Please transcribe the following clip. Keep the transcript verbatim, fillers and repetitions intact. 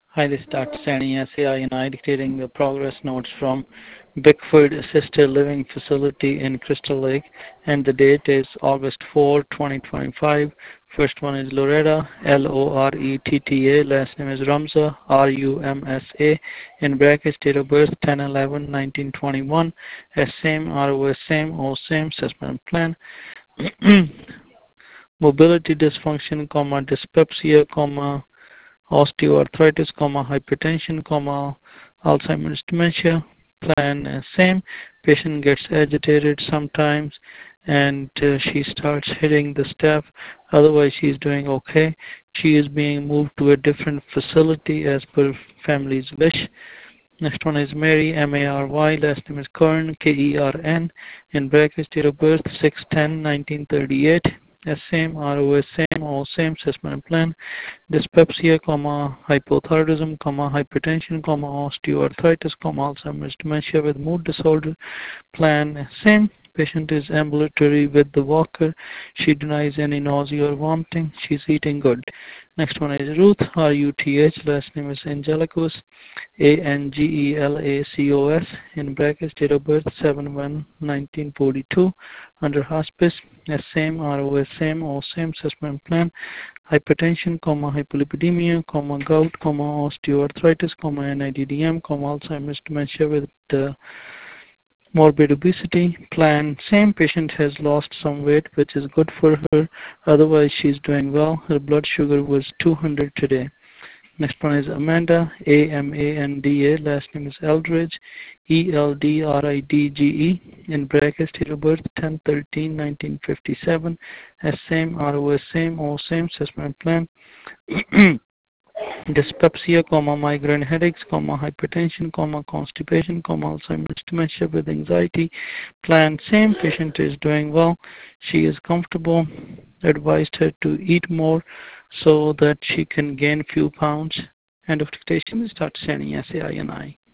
Hi, this is Doctor Sani, S A I, and I dictating the progress notes from Bickford Assisted Living Facility in Crystal Lake, and the date is August fourth, twenty twenty-five. First one is Loretta, L O R E T T A, last name is Rumsa, R U M S A, in brackets, date of birth ten eleven nineteen twenty-one, S same, R O S same, O same, assessment plan. Mobility dysfunction, comma, dyspepsia, comma, osteoarthritis, comma, hypertension, comma, Alzheimer's dementia. Plan is same. Patient gets agitated sometimes and uh, she starts hitting the staff. Otherwise, she is doing okay. She is being moved to a different facility as per family's wish. Next one is Mary, M A R Y, last name is Kern, K E R N, in brackets, date of birth six ten nineteen thirty-eight. S same, R O S same, O same, assessment plan. Dyspepsia, comma, hypothyroidism, comma, hypertension, comma, osteoarthritis, comma, Alzheimer's dementia with mood disorder. Plan same. Patient is ambulatory with the walker. She denies any nausea or vomiting. She's eating good. Next one is Ruth, R U T H, last name is Angelicos, A N G E L A C O S, in brackets, date of birth seven one nineteen forty-two, under hospice, S same, R O S same, O same, assessment plan. Hypertension, comma, hypolipidemia, comma, gout, comma, osteoarthritis, comma, N I D D M, comma, Alzheimer's dementia with uh, morbid obesity. Plan same. Patient has lost some weight, which is good for her. Otherwise, she's doing well. Her blood sugar was two hundred today. Next one is Amanda, A M A N D A, last name is Eldridge, E L D R I D G E, in brackets, date of birth ten thirteen nineteen fifty-seven, S same, R O S same, O same, assessment plan. Dyspepsia, comma, migraine headaches, comma, hypertension, comma, constipation, comma, Alzheimer's dementia with anxiety. Plan same. Patient is doing well. She is comfortable. Advised her to eat more so that she can gain few pounds. End of dictation. Start sending S A I and I.